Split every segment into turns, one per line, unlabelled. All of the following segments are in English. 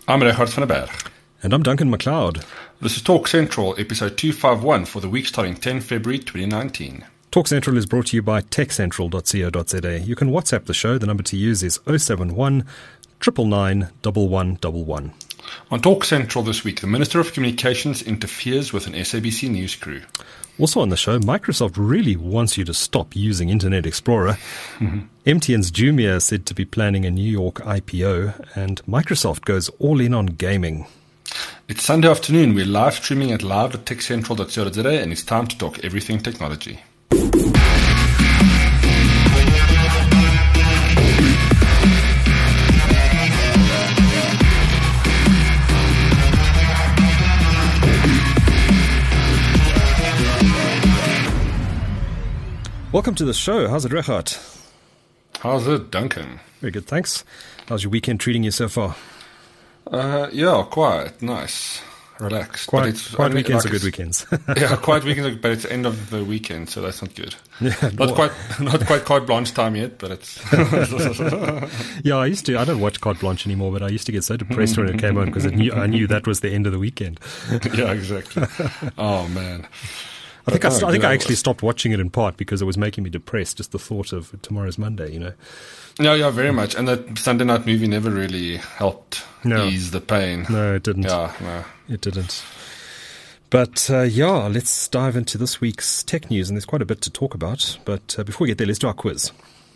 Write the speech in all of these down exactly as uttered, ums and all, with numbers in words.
I'm Richard van der Berg.
And I'm Duncan MacLeod.
This is Talk Central, episode two fifty-one for the week starting the tenth of February twenty nineteen.
Talk Central is brought to you by tech central dot co dot za. You can WhatsApp the show. The number to use is oh seven one, nine nine nine, one one one one.
On Talk Central this week, the Minister of Communications interferes with an S A B C News crew.
Also on the show, Microsoft really wants you to stop using Internet Explorer. Mm-hmm. M T N's Jumia is said to be planning a New York I P O, and Microsoft goes all in on gaming.
It's Sunday afternoon. We're live streaming at live at tech central dot co dot za, and it's time to talk everything technology.
Welcome to the show. How's it, Richard?
How's it, Duncan?
Very good, thanks. How's your weekend treating you so far?
Uh, yeah, quiet, nice, relaxed.
Quiet,
but it's,
quiet
I mean,
weekends
like
are good weekends.
Yeah, quiet weekends, but it's the end of the weekend, so that's not good.
Yeah,
not
well,
quite, not quite carte blanche time yet, but it's.
Yeah, I used to. I don't watch Carte Blanche anymore, but I used to get so depressed when it came on because I knew I knew that was the end of the weekend.
Yeah, exactly. Oh man.
I think I,
oh,
I think
I
I actually stopped watching it in part because it was making me depressed. Just the thought of tomorrow's Monday, you know.
Yeah, yeah, very much. And that Sunday night movie never really helped
no.
ease the pain.
No, it didn't.
Yeah, no.
It didn't. But uh, yeah, let's dive into this week's tech news, and there's quite a bit to talk about. But uh, before we get there, let's do our quiz.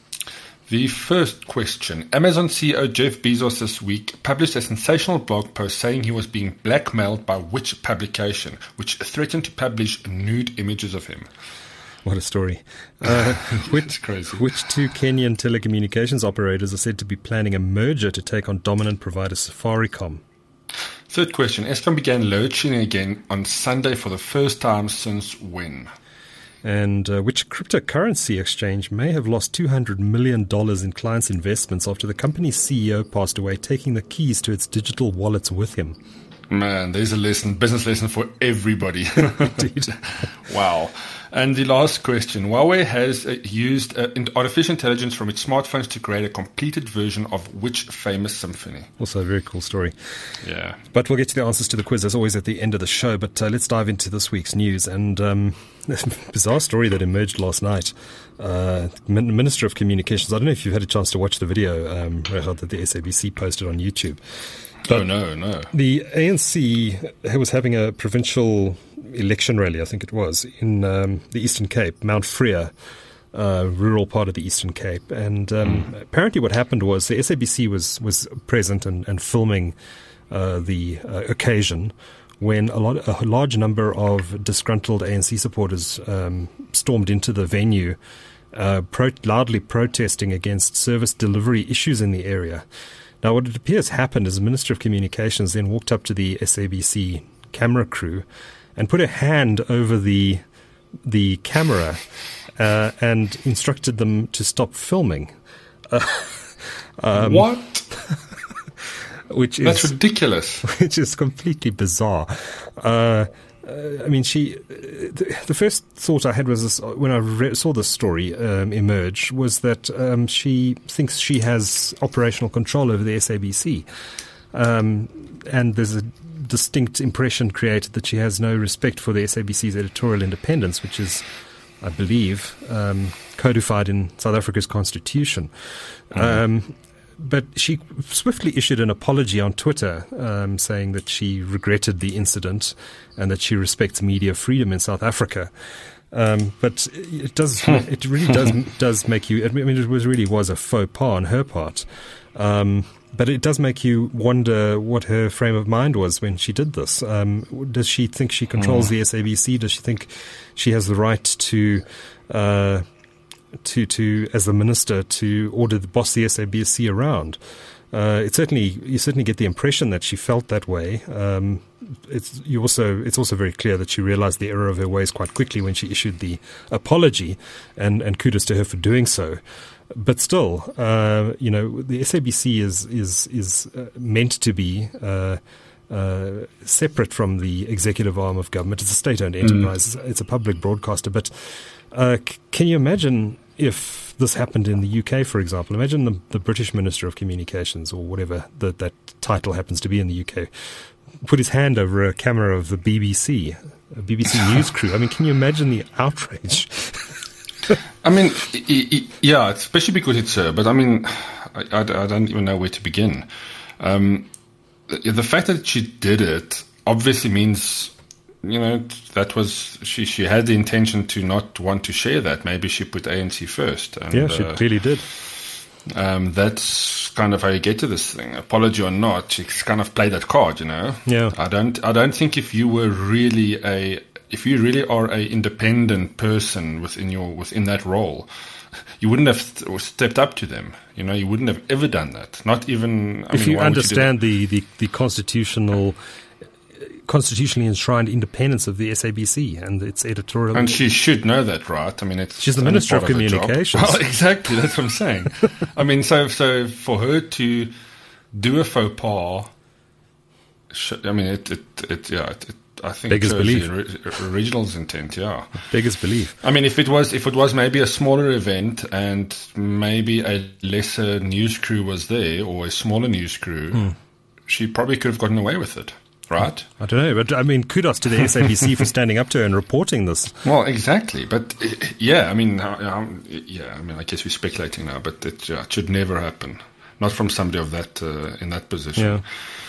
The first question. Amazon C E O Jeff Bezos this week published a sensational blog post saying he was being blackmailed by which publication, which threatened to publish nude images of him.
What a story. Uh, which,
crazy.
Which two Kenyan telecommunications operators are said to be planning a merger to take on dominant provider Safaricom?
Third question. Eskom began load shedding again on Sunday for the first time since when?
And uh, which cryptocurrency exchange may have lost two hundred million dollars in clients' investments after the company's C E O passed away, taking the keys to its digital wallets with him?
Man, there's a lesson, business lesson for everybody.
Indeed.
Wow. And the last question. Huawei has uh, used uh, artificial intelligence from its smartphones to create a completed version of which famous symphony?
Also a very cool story.
Yeah.
But we'll get to the answers to the quiz as always at the end of the show. But uh, let's dive into this week's news. And um, bizarre story that emerged last night. Uh, Minister of Communications, I don't know if you've had a chance to watch the video um, that the S A B C posted on YouTube.
But oh, no, no.
The A N C was having a provincial election rally, I think it was, in um, the Eastern Cape, Mount Freer, uh, rural part of the Eastern Cape. And um, mm. apparently what happened was the S A B C was, was present and, and filming uh, the uh, occasion when a, lot, a large number of disgruntled A N C supporters um, stormed into the venue, uh, pro- loudly protesting against service delivery issues in the area. Now, what it appears happened is the Minister of Communications then walked up to the S A B C camera crew and put a hand over the the camera uh, and instructed them to stop filming. Uh,
um, what?
Which is
That's ridiculous.
Which is completely bizarre. Uh, Uh, I mean, she. Uh, the, the first thought I had was this, when I re- saw this story um, emerge was that um, she thinks she has operational control over the S A B C, um, and there's a distinct impression created that she has no respect for the S A B C's editorial independence, which is, I believe, um, codified in South Africa's constitution. Mm-hmm. Um, But she swiftly issued an apology on Twitter um, saying that she regretted the incident and that she respects media freedom in South Africa. Um, but it does, it really does does make you, I mean, it was really was a faux pas on her part. Um, but it does make you wonder what her frame of mind was when she did this. Um, does she think she controls mm. the S A B C? Does she think she has the right to... Uh, to, to as the minister to order the boss the S A B C around? Uh, it certainly you certainly get the impression that she felt that way. Um, it's you also it's also very clear that she realized the error of her ways quite quickly when she issued the apology, and, and kudos to her for doing so. But still, uh, you know, the S A B C is is is uh, meant to be uh, uh, separate from the executive arm of government. It's a state-owned enterprise. Mm. It's a public broadcaster, but. Uh, c- can you imagine if this happened in the U K, for example. Imagine the, the British Minister of Communications, or whatever the, that title happens to be in the U K, put his hand over a camera of the B B C, a B B C news crew. I mean, can you imagine the outrage?
I mean, yeah, especially because it's her. But I mean, I, I, I don't even know where to begin. Um, the, the fact that she did it obviously means, you know, that was she. She had the intention to not want to share that. Maybe she put A N C first. And,
yeah, she
uh,
clearly did.
Um, that's kind of how you get to this thing. Apology or not, she kind of played that card. You know.
Yeah.
I don't. I don't think if you were really a if you really are a independent person within your within that role, you wouldn't have st- stepped up to them. You know, you wouldn't have ever done that. Not even I
if
mean,
you understand you the, the the constitutional. constitutionally enshrined independence of the S A B C and its editorial.
And she should know that, right? I mean, it's
she's the Minister of Communications.
Well, exactly. That's what I'm saying. I mean, so so for her to do a faux pas, I mean, it it, it yeah, it, it, I think
beggars belief.
The original's intent, yeah.
Beggars belief.
I mean, if it was if it was maybe a smaller event and maybe a lesser news crew was there or a smaller news crew, hmm. she probably could have gotten away with it. Right?
I don't know, but I mean, kudos to the S A B C for standing up to her and reporting this.
Well, exactly, but yeah, I mean, um, yeah, I mean, I guess we're speculating now, but it, yeah, it should never happen, not from somebody of that uh, in that position.
Yeah.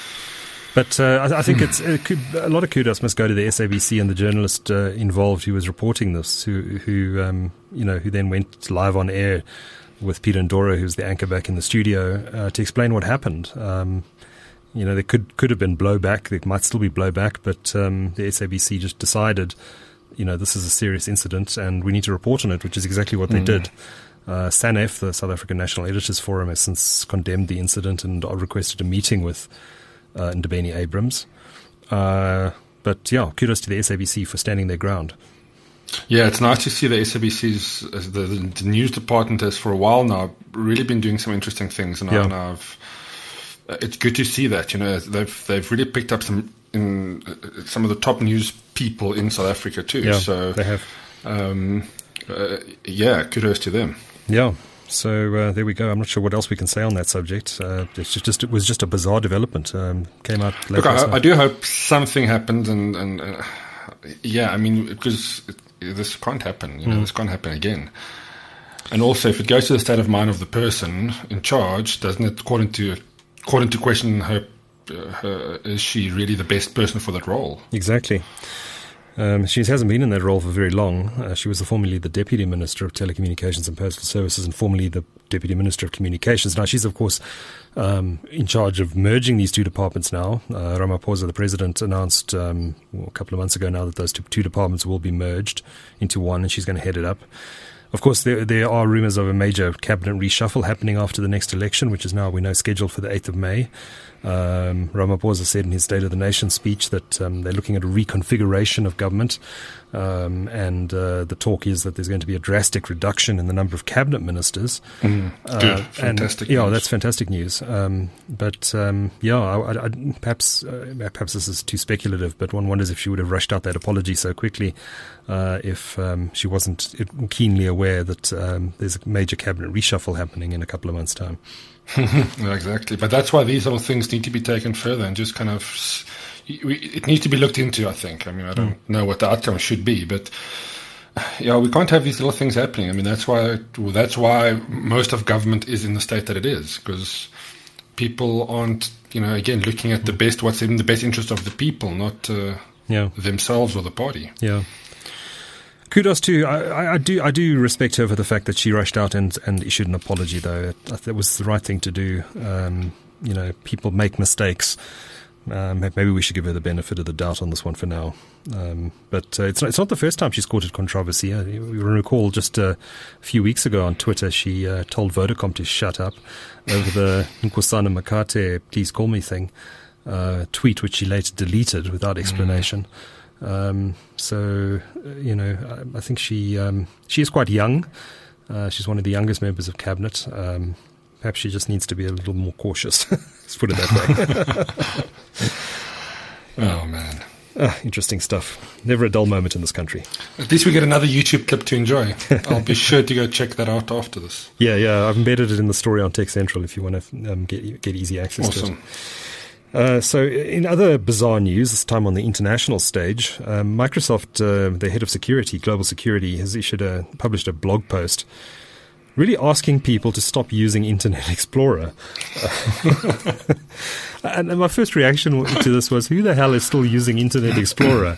But uh, I, I think it's it could, a lot of kudos must go to the S A B C and the journalist uh, involved who was reporting this, who who um, you know who then went live on air with Peter Ndoro, who's the anchor back in the studio, uh, to explain what happened. Um, You know, there could could have been blowback. There might still be blowback, but um, the S A B C just decided, you know, this is a serious incident and we need to report on it, which is exactly what they mm. did. Uh, SANEF, the South African National Editors Forum, has since condemned the incident and requested a meeting with uh, Ndabeni Abrams. Uh, but yeah, kudos to the S A B C for standing their ground.
Yeah, it's nice to see the S A B C's, the, the news department has for a while now really been doing some interesting things, and yeah. I've, I've it's good to see that, you know, they've they've really picked up some in uh, some of the top news people in South Africa too.
Yeah,
so
they have.
Um, uh, yeah, kudos to them.
Yeah. So uh, there we go. I'm not sure what else we can say on that subject. Uh, it's just, just it was just a bizarre development. Um, came out.
Look, I, I do hope something happens, and and uh, yeah, I mean, because it, this can't happen. You know, mm. this can't happen again. And also, if it goes to the state of mind of the person in charge, doesn't it, according to According to question her, uh, her, is she really the best person for that role?
Exactly. Um, she hasn't been in that role for very long. Uh, she was the, formerly the Deputy Minister of Telecommunications and Postal Services and formerly the Deputy Minister of Communications. Now, she's, of course, um, in charge of merging these two departments now. Uh, Ramaphosa, the President, announced um, well, a couple of months ago now that those two, two departments will be merged into one, and she's going to head it up. Of course, there there are rumours of a major cabinet reshuffle happening after the next election, which is now, we know, scheduled for the eighth of May. Um, Ramaphosa said in his State of the Nation speech that um, they're looking at a reconfiguration of government, um, and uh, the talk is that there's going to be a drastic reduction in the number of cabinet ministers.
Mm, good, uh, fantastic
and,
news.
Yeah, that's fantastic news. Um, but um, yeah, I, I, I, perhaps uh, perhaps this is too speculative, but one wonders if she would have rushed out that apology so quickly uh, if um, she wasn't keenly aware that um, there's a major cabinet reshuffle happening in a couple of months' time.
Yeah, exactly. But that's why these little things need to be taken further and just kind of, it needs to be looked into, I think. I mean, I don't mm. know what the outcome should be, but yeah, we can't have these little things happening. I mean, that's why, well, that's why most of government is in the state that it is, because people aren't, you know, again, looking at the best, what's in the best interest of the people, not uh,
yeah.
themselves or the party.
Yeah. Kudos to I, I do I do respect her for the fact that she rushed out and, and issued an apology, though. That was the right thing to do. Um, you know, people make mistakes. Um, maybe we should give her the benefit of the doubt on this one for now. Um, but uh, it's, not, it's not the first time she's courted controversy. Uh, you recall just uh, a few weeks ago on Twitter, she uh, told Vodacom to shut up over the Nkosana Makate "please call me" thing, uh, tweet which she later deleted without explanation. Mm. Um, so, uh, you know, I, I think she um, she is quite young. Uh, she's one of the youngest members of cabinet. Um, perhaps she just needs to be a little more cautious. Let's put it that way.
Oh, man.
Ah, interesting stuff. Never a dull moment in this country.
At least we get another YouTube clip to enjoy. I'll be sure to go check that out after this.
Yeah, yeah. I've embedded it in the story on Tech Central if you want to um, get get easy access
awesome.
to it. Uh, so, in other bizarre news, this time on the international stage, um, Microsoft, uh, the head of security, global security, has issued a published a blog post, really asking people to stop using Internet Explorer. and, and my first reaction to this was, who the hell is still using Internet Explorer?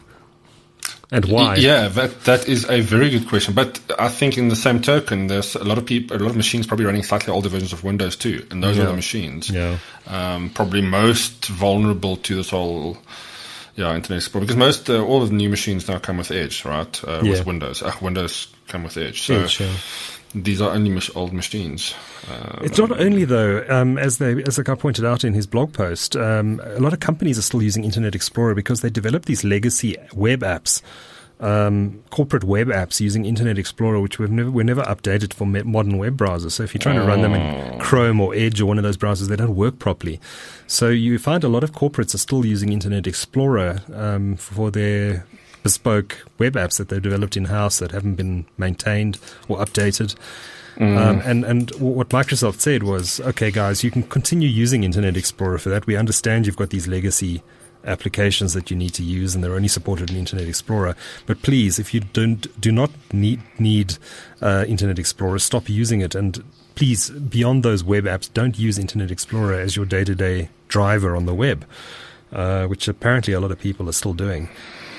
And why?
Yeah, that that is a very good question. But I think in the same token, there's a lot of people, a lot of machines probably running slightly older versions of Windows too, and those
yeah.
are the machines
yeah.
um, probably most vulnerable to this whole yeah Internet Explorer, because most uh, all of the new machines now come with Edge, right? Uh,
yeah.
With Windows, uh, Windows come with Edge. So
Edge, yeah.
These are only mach- old machines. Um,
it's not only though, um, as they, as the guy pointed out in his blog post, um, a lot of companies are still using Internet Explorer because they developed these legacy web apps, um, corporate web apps using Internet Explorer, which we've never, were never updated for me- modern web browsers. So if you're trying to run them in Chrome or Edge or one of those browsers, they don't work properly. So you find a lot of corporates are still using Internet Explorer um, for their bespoke web apps that they've developed in-house that haven't been maintained or updated. Mm. Um, and, and what Microsoft said was, okay, guys, you can continue using Internet Explorer for that. We understand you've got these legacy applications that you need to use and they're only supported in Internet Explorer. But please, if you don't do not need, need uh, Internet Explorer, stop using it. And please, beyond those web apps, don't use Internet Explorer as your day-to-day driver on the web, uh, which apparently a lot of people are still doing.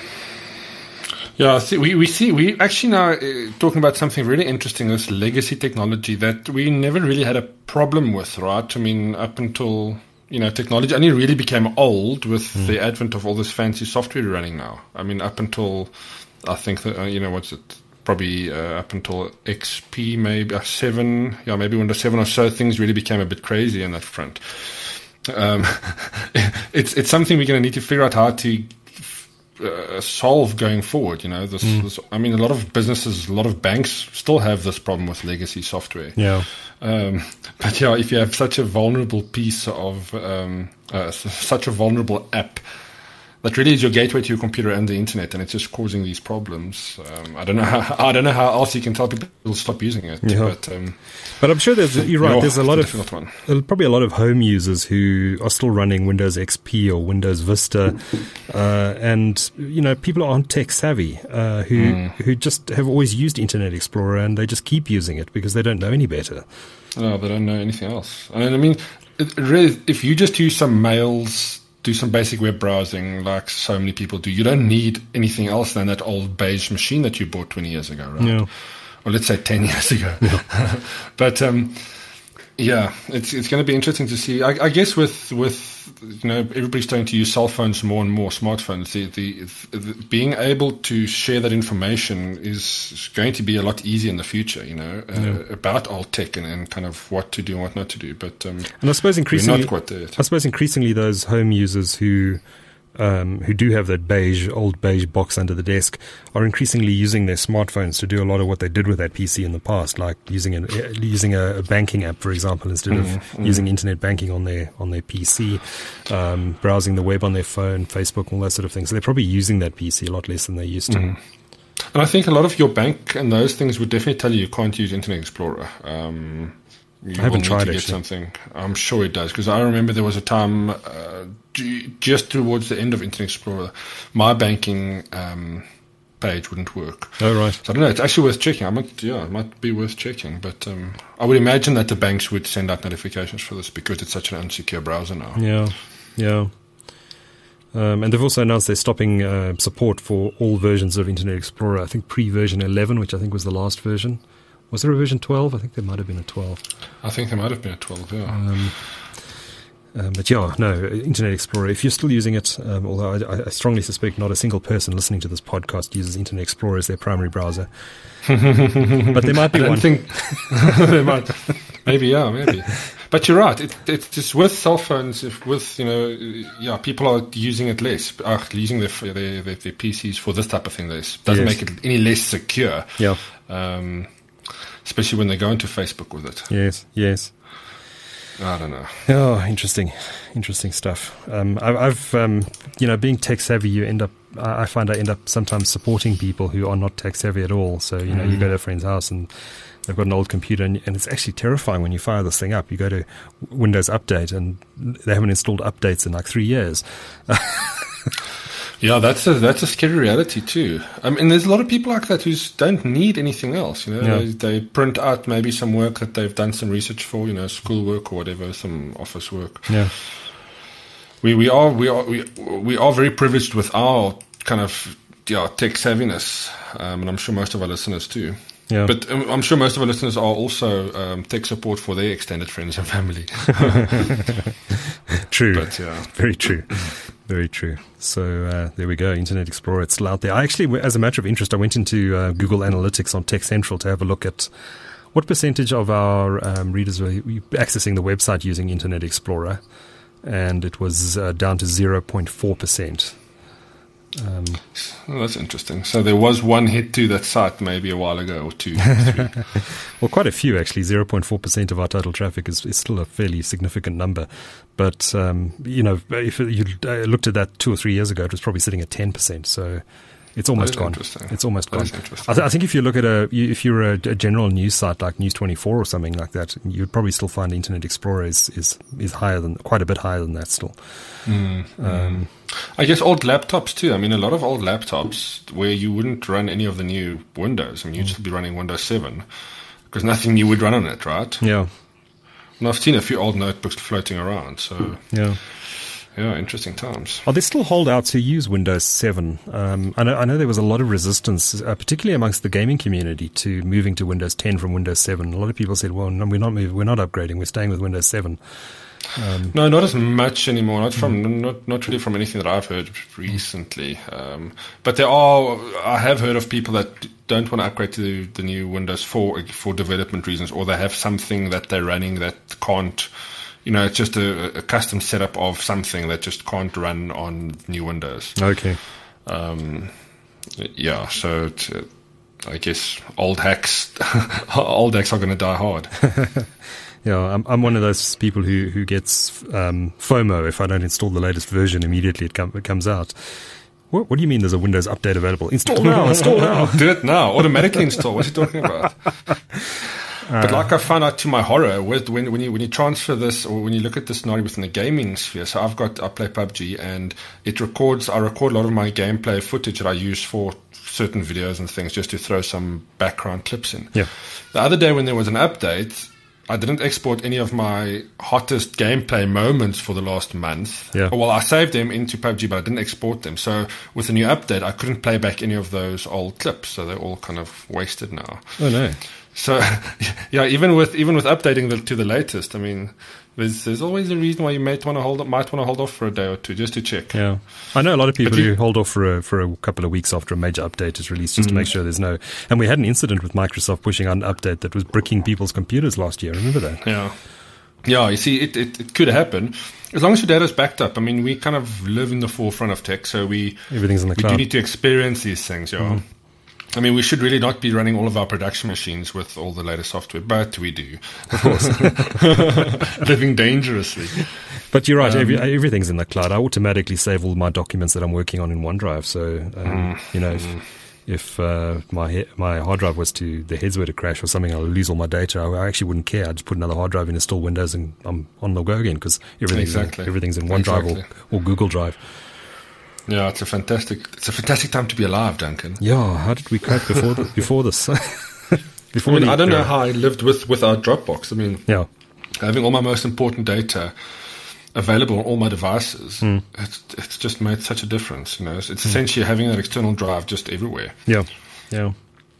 Yeah, see, we, we see, we actually now uh, talking about something really interesting, this legacy technology that we never really had a problem with, right? I mean, up until, you know, technology only really became old with mm. the advent of all this fancy software running now. I mean, up until, I think, that, uh, you know, what's it, probably uh, up until X P, maybe, uh, seven, yeah, maybe Windows seven or so, things really became a bit crazy on that front. Um, it's, it's something we're going to need to figure out how to Uh, solve going forward. You know, this, mm. this. I mean, a lot of businesses, a lot of banks still have this problem with legacy software.
Yeah.
Um, but yeah, if you have such a vulnerable piece of um, uh, such a vulnerable app that really is your gateway to your computer and the internet, and it's just causing these problems. Um, I don't know how. I don't know how else you can tell people to stop using it.
Yeah.
But um,
but I'm sure there's. You're right.
No,
there's a lot of
one.
probably a lot of home users who are still running Windows X P or Windows Vista, uh, and you know people aren't tech savvy uh, who mm. who just have always used Internet Explorer and they just keep using it because they don't know any better.
No, they don't know anything else. I mean, it really, if you just use some mails, do some basic web browsing like so many people do, you don't need anything else than that old beige machine that you bought twenty years ago, right?
Yeah.
Or let's say ten years ago. Yeah. But um, yeah, it's it's going to be interesting to see. I, I guess with with you know everybody's starting to use cell phones more and more, smartphones. The, the, the being able to share that information is going to be a lot easier in the future. You know uh,
yeah.
about old tech and, and kind of what to do and what not to do. But um,
and I suppose increasingly,
we're not quite there yet.
I suppose increasingly those home users who. Um, who do have that beige, old beige box under the desk are increasingly using their smartphones to do a lot of what they did with that P C in the past, like using an, uh, using a, a banking app, for example, instead of mm, mm. using internet banking on their on their P C, um, browsing the web on their phone, Facebook, all that sort of thing. So they're probably using that P C a lot less than they used to.
Mm. And I think a lot of your bank and those things would definitely tell you you can't use Internet Explorer. Um, You
I haven't
will
tried
need to
actually.
Get something. I'm sure it does, because I remember there was a time uh, just towards the end of Internet Explorer, my banking um, page wouldn't work.
Oh right.
So I don't know. It's actually worth checking. I might, yeah, it might be worth checking. But um, I would imagine that the banks would send out notifications for this because it's such an unsecure browser now.
Yeah, yeah. Um, and they've also announced they're stopping uh, support for all versions of Internet Explorer. I think pre-version eleven, which I think was the last version. Was there a version twelve? I think there might have been a twelve.
I think there might have been a twelve, yeah.
Um, um, but yeah, no, Internet Explorer, if you're still using it, um, although I, I strongly suspect not a single person listening to this podcast uses Internet Explorer as their primary browser. But there might be
I don't
one.
Think there might. Maybe, yeah, maybe. But you're right. It, it's just with cell phones, if with, you know, yeah, people are using it less, are using their, their, their, their P Cs for this type of thing. This doesn't
Yes.
make it any less secure.
Yeah.
Um, especially when they go into Facebook with it.
Yes, yes.
I don't know.
Oh, interesting, interesting stuff. Um, I, I've, um, you know, being tech savvy, you end up. I find I end up sometimes supporting people who are not tech savvy at all. So you know, mm. you go to a friend's house and they've got an old computer, and, and it's actually terrifying when you fire this thing up. You go to Windows Update, and they haven't installed updates in like three years.
Yeah, that's a that's a scary reality too. I mean, there's a lot of people like that who don't need anything else. You know,
Yeah.
they, they print out maybe some work that they've done some research for. You know, school work or whatever, some office work.
Yeah.
We we are we are we we are very privileged with our kind of yeah tech savviness, um, and I'm sure most of our listeners too.
Yeah.
But um, I'm sure most of our listeners are also um, tech support for their extended friends and family.
True.
But, yeah.
Very true. Very true. So uh, there we go. Internet Explorer, it's still out there. I actually, as a matter of interest, I went into uh, Google Analytics on Tech Central to have a look at what percentage of our um, readers were accessing the website using Internet Explorer, and it was uh, down to zero point four percent. Um,
oh, that's interesting. So there was one hit to that site maybe a while ago, or two, three.
Well, quite a few actually. zero point four percent of our total traffic is, is still a fairly significant number. But, um, you know, if you uh, looked at that two or three years ago, it was probably sitting at ten percent. So it's almost gone. It's almost
that
gone. I, th- I think if you look at a, if you're a, a general news site like News twenty-four or something like that, you'd probably still find Internet Explorer is, is, is higher than, quite a bit higher than that still.
Mm, um, I guess old laptops too. I mean, a lot of old laptops where you wouldn't run any of the new Windows. I mean, you'd mm. still be running Windows seven because nothing new would run on it, right?
Yeah.
And I've seen a few old notebooks floating around. So
yeah.
Yeah, interesting times.
Are there still holdouts who use Windows seven? Um, I know I know there was a lot of resistance, uh, particularly amongst the gaming community, to moving to Windows ten from Windows seven. A lot of people said, "Well, no, we're not moving, we're not upgrading, we're staying with Windows seven." Um,
no, not as much anymore. Not from mm. not not really from anything that I've heard recently. Um, but there are. I have heard of people that don't want to upgrade to the, the new Windows four for development reasons, or they have something that they're running that can't. You know, it's just a, a custom setup of something that just can't run on new Windows.
Okay.
Um, yeah, so it, uh, I guess old hacks, old hacks are going to die hard.
Yeah, I'm, I'm one of those people who who gets um, FOMO if I don't install the latest version immediately it, com- it comes out. What, what do you mean? There's a Windows update available? Install now! Install now!
Do it now! Automatically install. What's he talking about? But like I found out to my horror, with when when you when you transfer this or when you look at this scenario within the gaming sphere, so I've got I play P U B G and it records I record a lot of my gameplay footage that I use for certain videos and things just to throw some background clips in.
Yeah.
The other day when there was an update, I didn't export any of my hottest gameplay moments for the last month.
Yeah.
Well, I saved them into P U B G, but I didn't export them. So with the new update, I couldn't play back any of those old clips. So they're all kind of wasted now.
Oh no.
So, yeah, even with even with updating the, to the latest, I mean, there's there's always a reason why you might want to hold up, might want to hold off for a day or two just to check.
Yeah, I know a lot of people
you,
who hold off for a for a couple of weeks after a major update is released just mm-hmm. to make sure there's no. And we had an incident with Microsoft pushing out an update that was bricking people's computers last year. Remember that?
Yeah, yeah. You see, it it, it could happen as long as your data's backed up. I mean, we kind of live in the forefront of tech, so we
everything's in the
we
cloud.
do need to experience these things. Yeah. Mm-hmm. I mean, we should really not be running all of our production machines with all the latest software, but we do, of course. Living dangerously.
But you're right, um, every, everything's in the cloud. I automatically save all my documents that I'm working on in OneDrive. So, um, mm, you know, if, mm. if uh, my he- my hard drive was to, the heads were to crash or something, I'll lose all my data. I, I actually wouldn't care. I'd just put another hard drive in, install Windows, and I'm on the go again because everything's,
exactly.
in, everything's in OneDrive
exactly.
or, or Google Drive.
Yeah, it's a fantastic, it's a fantastic time to be alive, Duncan.
Yeah, how did we cope before the, before this? before
I mean,
the,
I don't know
uh,
how I lived with without Dropbox. I mean,
yeah,
having all my most important data available on all my devices,
mm.
it's it's just made such a difference. You know, it's, it's mm. essentially having that external drive just everywhere.
Yeah, yeah.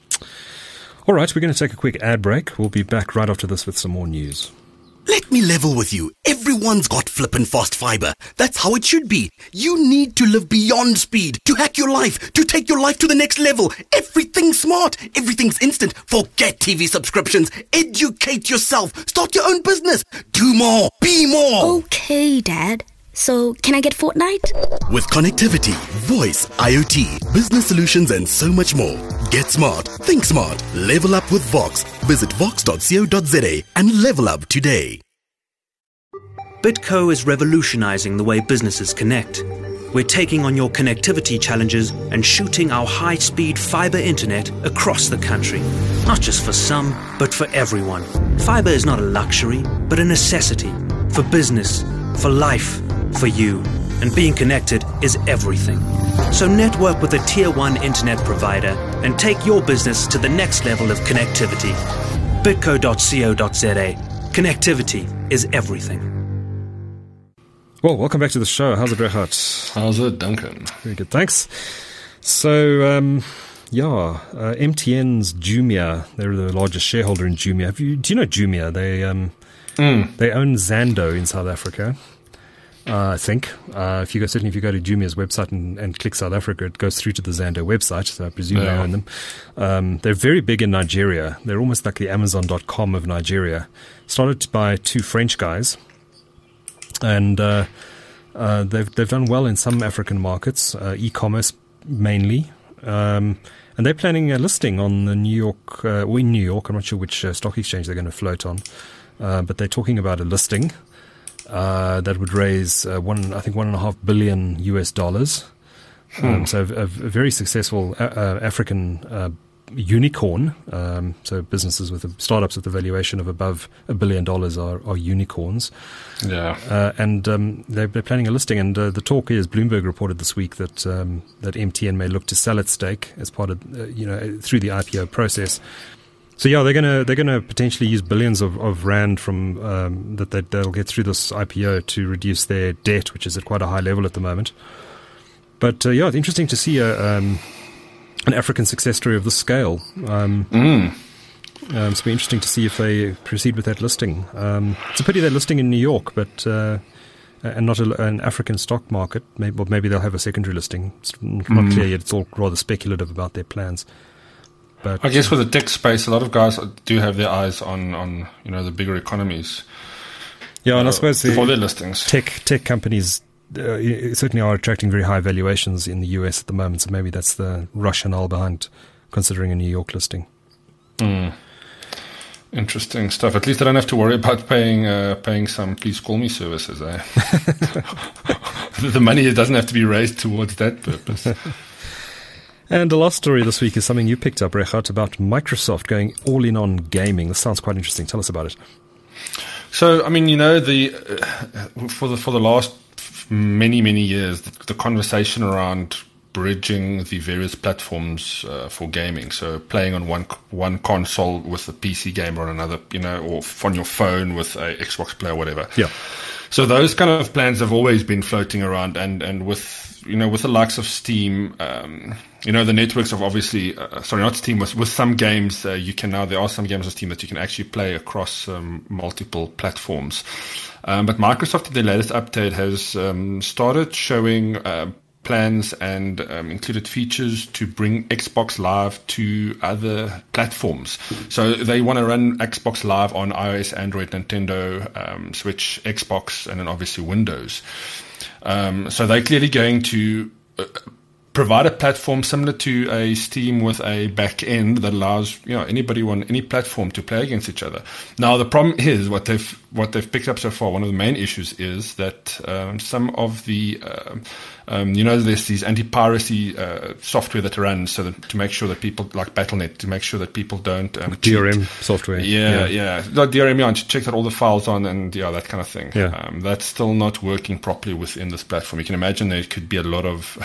All right, we're going to take a quick ad break. We'll be back right after this with some more news.
Let me level with you. Everyone's got flippin' fast fiber. That's how it should be. You need to live beyond speed, to hack your life, to take your life to the next level. Everything's smart. Everything's instant. Forget T V subscriptions. Educate yourself. Start your own business. Do more. Be more.
Okay, Dad. So, can I get Fortnite?
With connectivity, voice, IoT, business solutions, and so much more. Get smart. Think smart. Level up with Vox. Visit vox dot co dot za and level up today.
BitCo is revolutionizing the way businesses connect. We're taking on your connectivity challenges and shooting our high-speed fiber internet across the country. Not just for some, but for everyone. Fiber is not a luxury, but a necessity. For business, for life, for you. And being connected is everything. So network with a tier one internet provider and take your business to the next level of connectivity. bitco dot co dot za. Connectivity is everything.
Well, welcome back to the show. How's it, Regardt?
How's it, Duncan?
Very good, thanks. So, um, yeah, uh, M T N's Jumia, they're the largest shareholder in Jumia. Have you, do you know Jumia? They um, mm. they own Zando in South Africa, uh, I think. Uh, if you go, certainly if you go to Jumia's website and, and click South Africa, it goes through to the Zando website, so I presume yeah. they own them. Um, they're very big in Nigeria. They're almost like the Amazon dot com of Nigeria. Started by two French guys. And uh, uh, they've they've done well in some African markets, uh, e-commerce mainly, um, and they're planning a listing on the New York, uh, or in New York. I'm not sure which uh, stock exchange they're going to float on, uh, but they're talking about a listing uh, that would raise uh, one, I think, one and a half billion U S dollars. Hmm. Um, so a, a very successful uh, uh, African uh, unicorn. Um, so businesses with a, startups with a valuation of above a billion dollars are, are unicorns.
Yeah,
uh, and um, they're, they're planning a listing. And uh, the talk is Bloomberg reported this week that um, that M T N may look to sell its stake as part of uh, you know through the I P O process. So yeah, they're gonna they're gonna potentially use billions of, of rand from um, that they, they'll get through this I P O to reduce their debt, which is at quite a high level at the moment. But uh, yeah, it's interesting to see a. Um, an African success story of this scale. Um,
mm.
um, it's be interesting to see if they proceed with that listing. Um, it's a pity they're listing in New York, but uh, and not a, an African stock market. Maybe, or maybe they'll have a secondary listing. It's not mm. clear yet. It's all rather speculative about their plans. But
I guess with the tech space, a lot of guys do have their eyes on, on you know the bigger economies.
Yeah, and
uh,
I suppose the
for their listings,
tech tech companies. Uh, certainly are attracting very high valuations in the U S at the moment, so maybe that's the rationale behind considering a New York listing.
Mm. Interesting stuff. At least I don't have to worry about paying uh, paying some please call me services. Eh? The money doesn't have to be raised towards that purpose.
And the last story this week is something you picked up, Regardt, about Microsoft going all in on gaming. This sounds quite interesting. Tell us about it.
So, I mean, you know, the uh, for the for the last many, many years, the, the conversation around bridging the various platforms uh, for gaming. So playing on one one console with a P C game or on another, you know, or on your phone with a Xbox player, whatever.
Yeah.
So those kind of plans have always been floating around, and, and with, you know, with the likes of Steam, um, you know, the networks of obviously, uh, sorry, not Steam, with, with some games, uh, you can now, there are some games on Steam that you can actually play across um, multiple platforms. Um, but Microsoft, in their latest update, has um, started showing uh, plans and um, included features to bring Xbox Live to other platforms. So they want to run Xbox Live on iOS, Android, Nintendo, um, Switch, Xbox, and then obviously Windows. Um, so they're clearly going to uh, provide a platform similar to a Steam with a back end that allows, you know, anybody on any platform to play against each other. Now, the problem is what they've what they've picked up so far. One of the main issues is that um, some of the uh, um, you know, there's these anti-piracy uh, software that runs so that to make sure that people, like Battle net, to make sure that people don't um,
D R M software.
Yeah, yeah, yeah. D R M, yeah, to check that all the files on and yeah, that kind of thing.
Yeah.
Um, that's still not working properly within this platform. You can imagine there could be a lot of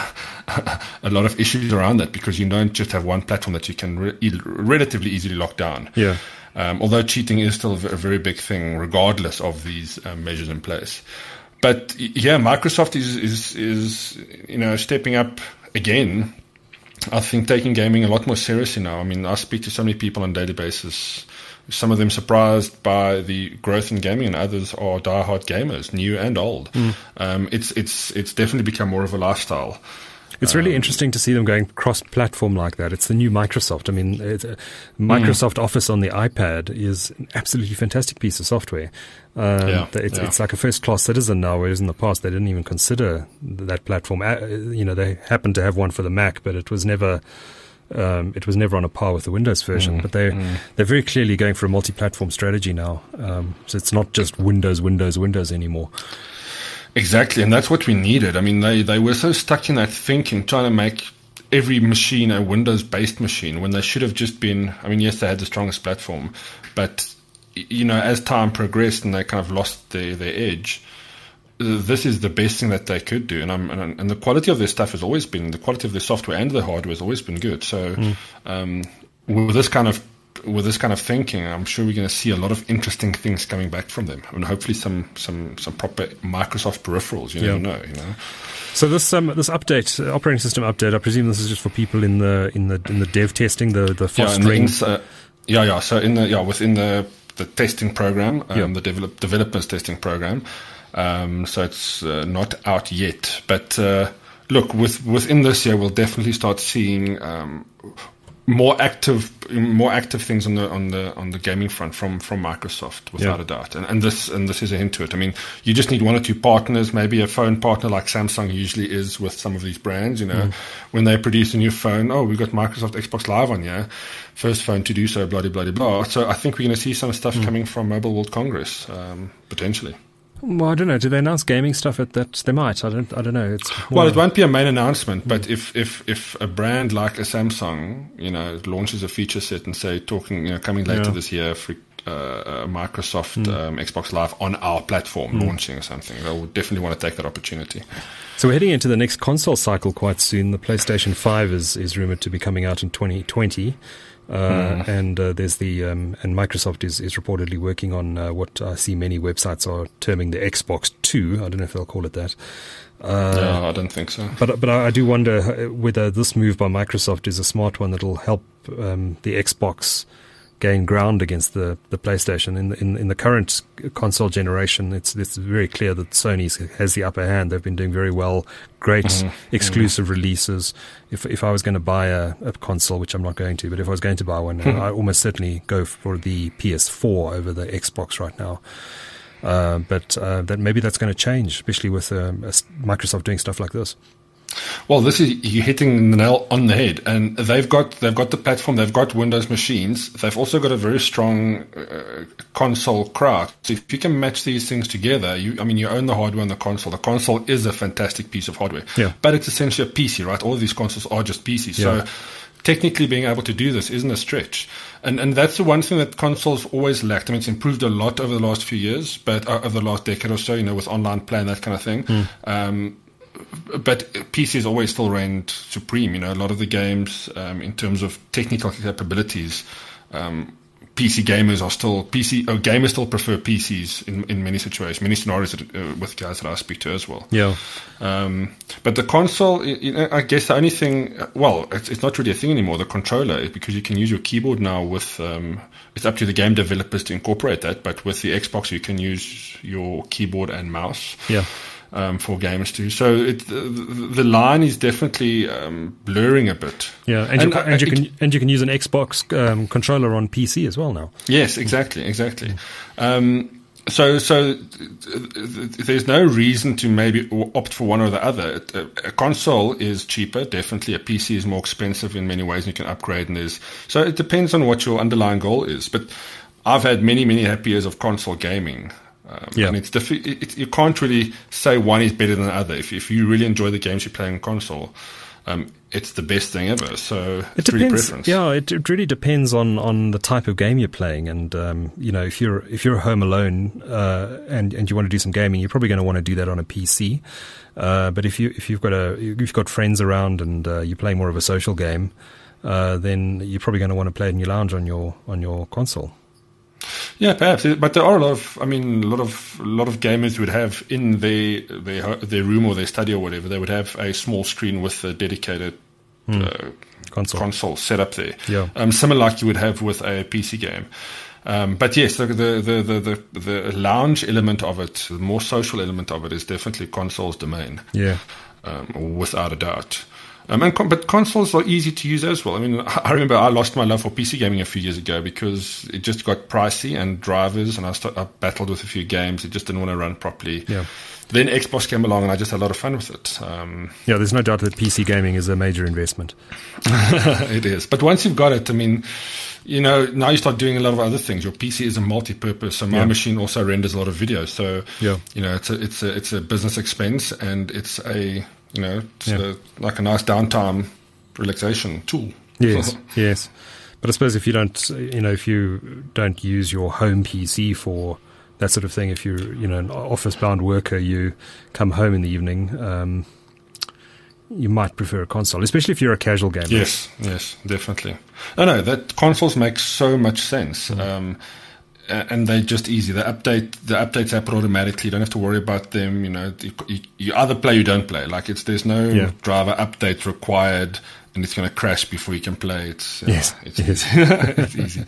a lot of issues around that because you don't just have one platform that you can re- relatively easily lock down.
Yeah.
Um, although cheating is still a very big thing, regardless of these um, measures in place. But yeah, Microsoft is, is, is, you know, stepping up again. I think taking gaming a lot more seriously now. I mean, I speak to so many people on a daily basis. Some of them surprised by the growth in gaming, and others are diehard gamers, new and old. Mm. Um, it's, it's, it's definitely become more of a lifestyle.
It's really um, interesting to see them going cross-platform like that. It's the new Microsoft. I mean, it's, uh, Microsoft mm. Office on the iPad is an absolutely fantastic piece of software. Um,
yeah,
it's,
yeah.
it's like a first-class citizen now, whereas in the past they didn't even consider that platform. Uh, you know, they happened to have one for the Mac, but it was never Um, it was never on a par with the Windows version, mm, but they mm. they're very clearly going for a multi-platform strategy now. Um, so it's not just Windows, Windows, Windows anymore.
Exactly, and that's what we needed. I mean, they, they were so stuck in that thinking, trying to make every machine a Windows-based machine when they should have just been. I mean, yes, they had the strongest platform, but you know, as time progressed and they kind of lost their their edge. This is the best thing that they could do, and, I'm, and and the quality of their stuff has always been the quality of their software and their hardware has always been good. So, mm. um, with this kind of with this kind of thinking, I'm sure we're going to see a lot of interesting things coming back from them, and hopefully some some some proper Microsoft peripherals. You never yeah. know, you know.
So this um, this update, uh, operating system update, I presume this is just for people in the in the in the dev testing, the the fostering.
Yeah, the, uh, yeah, yeah. So in the yeah within the the testing program, um, yeah. the develop, developers testing program. Um, so it's uh, not out yet, but uh, look, with, within this year, we'll definitely start seeing um, more active, more active things on the on the on the gaming front from, from Microsoft, without yeah. a doubt. And, and this and this is a hint to it. I mean, you just need one or two partners, maybe a phone partner like Samsung usually is with some of these brands. You know, mm. when they produce a new phone, oh, we've got Microsoft Xbox Live on here. First phone to do so, blah, blah, blah, blah. So I think we're going to see some stuff mm. coming from Mobile World Congress, um, potentially.
Well, I don't know. Do they announce gaming stuff at that? They might. I don't. I don't know. It's
well, it won't be a main announcement. But mm. if, if, if a brand like a Samsung, you know, launches a feature set and say talking, you know, coming later yeah. this year for uh, Microsoft mm. um, Xbox Live on our platform mm. launching or something, they will definitely want to take that opportunity.
So we're heading into the next console cycle quite soon. The PlayStation five is is rumored to be coming out in twenty twenty. Uh, mm. And uh, there's the um, and Microsoft is, is reportedly working on uh, what I see many websites are terming the Xbox two. I don't know if they'll call it that.
Uh, no, I don't think so.
But but I do wonder whether this move by Microsoft is a smart one that'll help um, the Xbox gain ground against the, the PlayStation. In the, in in the current console generation, it's it's very clear that Sony has the upper hand. They've been doing very well, great mm-hmm. exclusive mm-hmm. releases. If if I was going to buy a, a console, which I'm not going to, but if I was going to buy one, mm-hmm. I almost certainly go for the P S four over the Xbox right now. Uh, but uh, that maybe that's going to change, especially with um, Microsoft doing stuff like this.
Well, this is you're hitting the nail on the head, and they've got they've got the platform, they've got Windows machines, they've also got a very strong uh, console crowd. So if you can match these things together, you I mean you own the hardware and the console. The console is a fantastic piece of hardware,
yeah.
but it's essentially a P C, right? All of these consoles are just P Cs,
yeah.
so technically being able to do this isn't a stretch. And and that's the one thing that consoles always lacked. I mean, it's improved a lot over the last few years, but uh, over the last decade or so, you know, with online play and that kind of thing. Mm. Um, But P Cs always still reigned supreme. You know, a lot of the games, um, in terms of technical capabilities, um, P C gamers are still P C. Oh, gamers still prefer P Cs in, in many situations, many scenarios that, uh, with guys that I speak to as well.
Yeah.
Um, but the console, you know, I guess the only thing, well, it's, it's not really a thing anymore. The controller, because you can use your keyboard now with. Um, it's up to the game developers to incorporate that. But with the Xbox, you can use your keyboard and mouse.
Yeah.
Um, for gamers too, so it, the, the line is definitely um, blurring a bit.
Yeah, and, and, you, and you can it, and you can use an Xbox um, controller on P C as well now.
Yes, exactly, exactly. Um, so, so there's no reason to maybe opt for one or the other. A, a console is cheaper, definitely. A P C is more expensive in many ways, and you can upgrade. And there's so it depends on what your underlying goal is. But I've had many, many happy years of console gaming. Um,
yeah.
And it's diffi- it, you can't really say one is better than the other. If if you really enjoy the games you play on console, um, it's the best thing ever. So
it
it's
depends.
really preference.
Yeah, it, it really depends on, on the type of game you're playing. And um, you know, if you're if you're home alone uh, and and you want to do some gaming, you're probably going to want to do that on a P C. Uh, but if you if you've got a if you've got friends around and uh, you're playing more of a social game, uh, then you're probably going to want to play it in your lounge on your on your console.
Yeah, perhaps, but there are a lot of, I mean, a lot of, a lot of gamers would have in their their their room or their study or whatever, they would have a small screen with a dedicated mm. uh,
console.
console set up there.
Yeah,
um, similar like you would have with a P C game. Um, but yes, the the, the the the the lounge element of it, the more social element of it, is definitely console's domain.
Yeah,
um, without a doubt. Um, and con- but consoles are easy to use as well. I mean, I remember I lost my love for P C gaming a few years ago because it just got pricey and drivers, and I, st- I battled with a few games. It just didn't want to run properly.
Yeah.
then Xbox came along, and I just had a lot of fun with it. Um,
yeah, there's no doubt that P C gaming is a major investment.
It is. But once you've got it, I mean, you know, now you start doing a lot of other things. Your P C is a multi-purpose. So my
Yeah.
machine also renders a lot of video. So,
Yeah.
you know, it's a, it's a, it's a business expense, and it's a, you know, it's
Yeah.
a, like a nice downtime relaxation tool.
Yes, yes. But I suppose if you don't, you know, if you don't use your home P C for that sort of thing, if you're, you know, an office-bound worker, you come home in the evening, um, you might prefer a console, especially if you're a casual gamer.
Yes, yes, definitely. No, no, that consoles make so much sense.
Mm.
Um, a- and they're just easy. The update, the updates happen automatically. You don't have to worry about them. You know, you, you, you either play or you don't play. Like it's there's no
Yeah.
driver update required, and it's going to crash before you can play. It's uh,
Yes,
it's,
yes.
it's easy.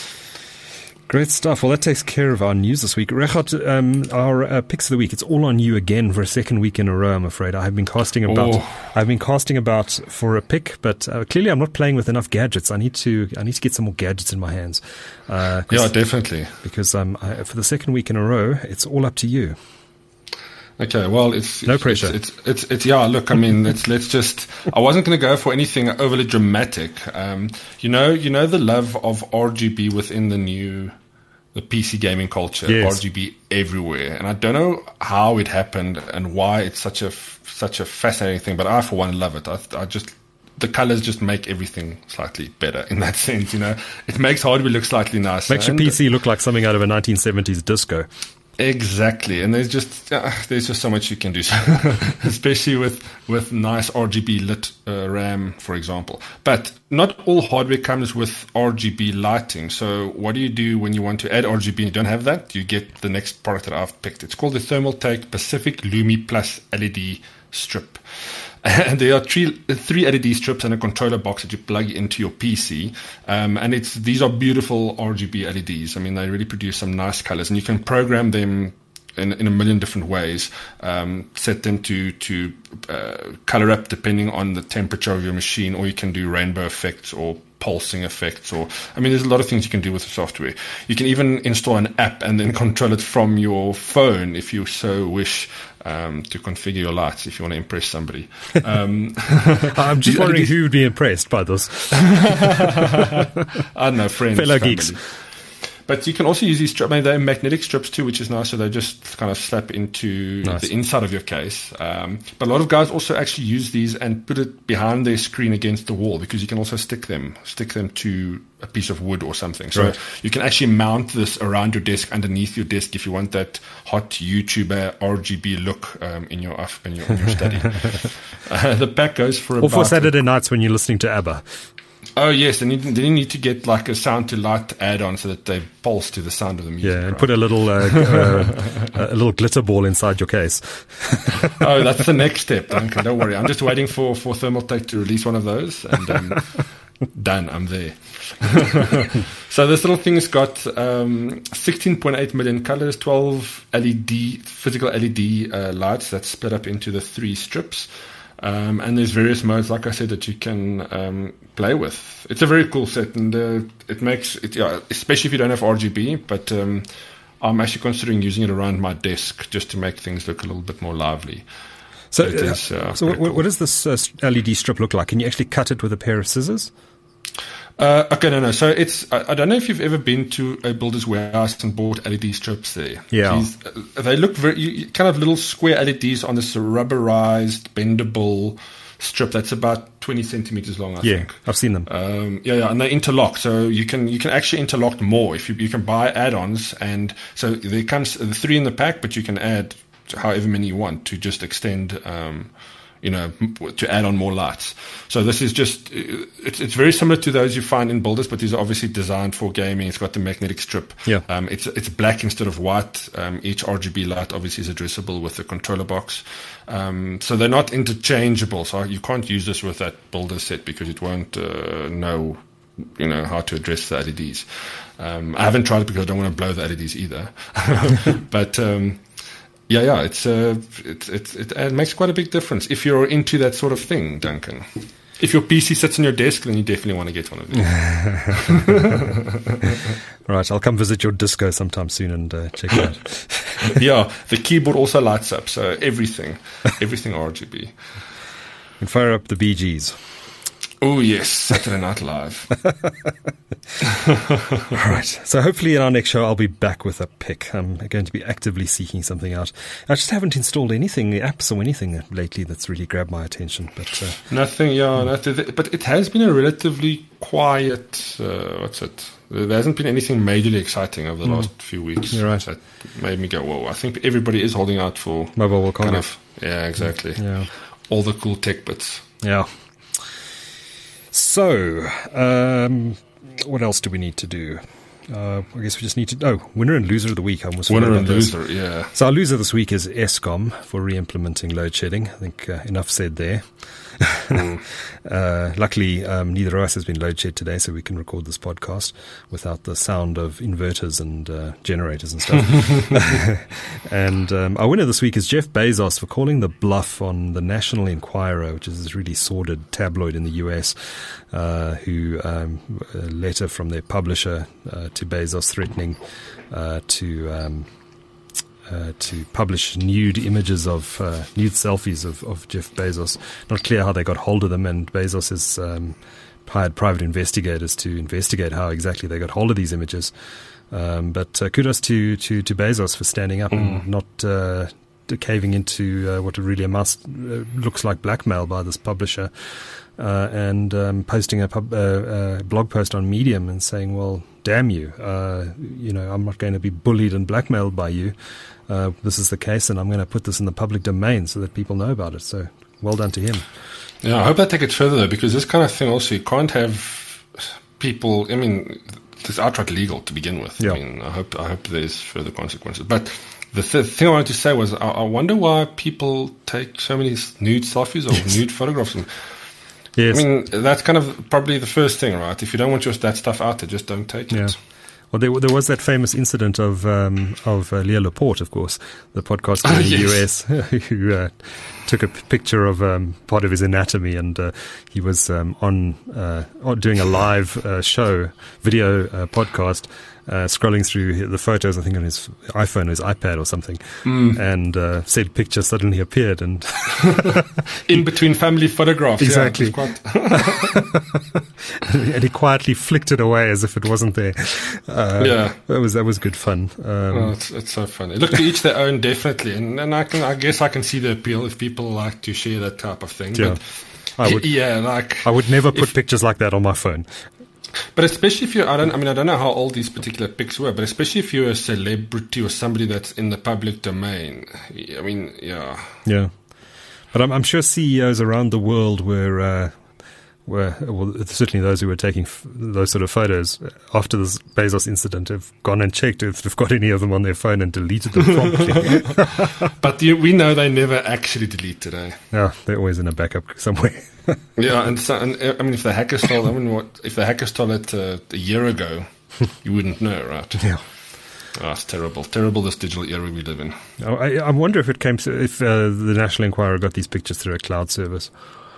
Great stuff. Well, that takes care of our news this week. Regardt, um, our uh, picks of the week, it's all on you again for a second week in a row, I'm afraid. I have been casting about
Oh.
I've been casting about for a pick, but uh, clearly I'm not playing with enough gadgets. I need to I need to get some more gadgets in my hands. Uh, 'cause-
Yeah, definitely.
because um, I, for the second week in a row, it's all up to you.
Okay, well, it's
No
it's,
pressure.
It's, it's it's it's yeah. Look, I mean, let's let's just. I wasn't going to go for anything overly dramatic. Um, you know, you know the love of R G B within the new, the P C gaming culture.
Yes.
R G B everywhere, and I don't know how it happened and why it's such a f- such a fascinating thing. But I, for one, love it. I, I just the colors just make everything slightly better in that sense. You know, it makes hardware look slightly nicer.
Makes your
And-
P C look like something out of a nineteen seventies disco.
Exactly, and there's just uh, there's just so much you can do, especially with with nice R G B lit uh, RAM, for example. But not all hardware comes with R G B lighting. So what do you do when you want to add R G B and you don't have that? You get the next product that I've picked. It's called the Thermaltake Pacific Lumi Plus L E D strip. And there are three, three L E D strips and a controller box that you plug into your P C. Um, and it's these are beautiful R G B L E Ds. I mean, they really produce some nice colors, and you can program them in, in a million different ways. Um, set them to to uh, color up depending on the temperature of your machine, or you can do rainbow effects or pulsing effects, or I mean, there's a lot of things you can do with the software. You can even install an app and then control it from your phone if you so wish. Um, to configure your lights if you want to impress somebody. Um,
I'm just
the
wondering
L E Ds
who would be impressed by this.
I don't know, friends,
Fellow
family.
geeks.
But you can also use these strips. I mean, they're magnetic strips too, which is nice. So they just kind of slap into
Nice.
the inside of your case. Um, but a lot of guys also actually use these and put it behind their screen against the wall, because you can also stick them, stick them to a piece of wood or something. So
Right.
you can actually mount this around your desk, underneath your desk, if you want that hot YouTuber R G B look um, in your off- in your, in your study. uh, the pack goes for
Or
about
for Saturday nights when you're listening to ABBA.
Oh yes, and you, then you need to get like a sound to light add-on so that they pulse to the sound of the music.
Yeah, and
right?
put a little uh, uh, a little glitter ball inside your case.
Oh, that's the next step, Duncan. Don't worry, I'm just waiting for for Thermaltake to release one of those, and um, done. I'm there. So this little thing's got um, sixteen point eight million colors, twelve L E D physical L E D uh, lights that split up into the three strips. Um, and there's various modes, like I said, that you can um, play with. It's a very cool set, and uh, it makes it, yeah, especially if you don't have R G B. But um, I'm actually considering using it around my desk just to make things look a little bit more lively.
So,
It is, uh,
so
pretty
what,
cool.
what does this uh, L E D strip look like? Can you actually cut it with a pair of scissors?
Uh, okay, no, no. So it's, I, I don't know if you've ever been to a builder's warehouse and bought L E D strips there.
Yeah.
These, uh, they look very, you, you- kind of little square L E Ds on this rubberized, bendable strip that's about twenty centimeters long, I
Yeah,
think.
I've seen them.
Um, yeah, yeah, and they interlock, so you can you can actually interlock more if you you can buy add-ons, and so there comes the three in the pack, but you can add however many you want to just extend, um, you know, m- to add on more lights. So this is just uh, it's it's very similar to those you find in builders, but these are obviously designed for gaming. It's got the magnetic strip.
Yeah.
Um, it's it's black instead of white. Um, each R G B light obviously is addressable with the controller box. Um, so they're not interchangeable. So you can't use this with that builder set because it won't uh, know, you know, how to address the L E Ds. Um, I haven't tried it because I don't want to blow the L E Ds either. But um, yeah, yeah, it's uh, it, it it it makes quite a big difference if you're into that sort of thing, Duncan. If your P C sits on your desk, then you definitely want to get one of these.
Right, I'll come visit your disco sometime soon and uh, check it out.
Yeah, the keyboard also lights up, so everything, everything R G B.
And fire up the Bee Gees.
Oh yes, Saturday Night Live.
All right. So hopefully in our next show I'll be back with a pick. I'm going to be actively seeking something out. I just haven't installed anything, apps or anything lately that's really grabbed my attention. But uh,
nothing, yeah, nothing. But it has been a relatively quiet. Uh, what's it? There hasn't been anything majorly exciting over the mm. last few weeks.
You're right.
That made me go, whoa. I think everybody is holding out for
Mobile World Congress.
Kind of, yeah, exactly.
Yeah.
All the cool tech bits.
Yeah. So, um, what else do we need to do? Uh, I guess we just need to... Oh, winner and loser of the week. I almost
Winner and
those.
loser, yeah.
So our loser this week is Eskom for re-implementing load shedding. I think uh, enough said there. Mm. uh, luckily, um, neither of us has been load shed today, so we can record this podcast without the sound of inverters and uh, generators and stuff. And um, our winner this week is Jeff Bezos for calling the bluff on the National Enquirer, which is this really sordid tabloid in the U S, uh, who um, a letter from their publisher uh, to Bezos threatening uh, to... Um, Uh, to publish nude images of uh, nude selfies of, of Jeff Bezos. Not clear how they got hold of them, and Bezos has um, hired private investigators to investigate how exactly they got hold of these images. Um, but uh, kudos to, to, to Bezos for standing up mm. and not uh, caving into uh, what really amounts, uh, looks like blackmail by this publisher, uh, and um, posting a pub, uh, uh, blog post on Medium and saying, well, damn you, uh, you know, I'm not going to be bullied and blackmailed by you. Uh, this is the case, and I'm going to put this in the public domain so that people know about it. So, well done to him.
Yeah, I hope they take it further, though, because this kind of thing also, you can't have people, I mean, it's outright legal to begin with.
Yeah.
I mean, I hope, I hope there's further consequences. But the th- thing I wanted to say was, I, I wonder why people take so many nude selfies or yes. nude photographs. And,
yes.
I mean, that's kind of probably the first thing, right? If you don't want your, that stuff out there, just don't take
yeah.
it.
Well, there, there was that famous incident of um, of uh, Leo Laporte, of course, the podcaster
oh,
in the
yes.
U S, who uh, took a p- picture of um, part of his anatomy, and uh, he was um, on, uh, on doing a live uh, show, video uh, podcast, uh, scrolling through the photos, I think on his iPhone or his iPad or something, mm. and uh, said picture suddenly appeared, and
in between family photographs,
exactly,
yeah, quite
and he quietly flicked it away as if it wasn't there. Uh,
yeah,
that was that was good fun. Um,
oh, it's, it's so funny. Look, to each their own, definitely, and, and I can, I guess, I can see the appeal if people like to share that type of thing.
Yeah,
but,
I would.
Yeah, like
I would never put
if,
pictures like that on my phone.
But especially if you're, I don't, I mean, I don't know how old these particular pics were, but especially if you're a celebrity or somebody that's in the public domain. I mean, yeah,
yeah. But I'm, I'm sure C E Os around the world were. Uh, Were, well, certainly those who were taking f- those sort of photos after this Bezos incident have gone and checked if they've got any of them on their phone and deleted them promptly.
But you, we know they never actually deleted, eh?
Yeah, they're always in a backup somewhere.
Yeah, and, so, and I mean, if the hackers stole, I mean, what if the hackers stole it uh, a year ago? You wouldn't know, right?
Yeah.
Oh, it's terrible, terrible. This digital era we live in.
I, I wonder if it came to, if uh, the National Enquirer got these pictures through a cloud service.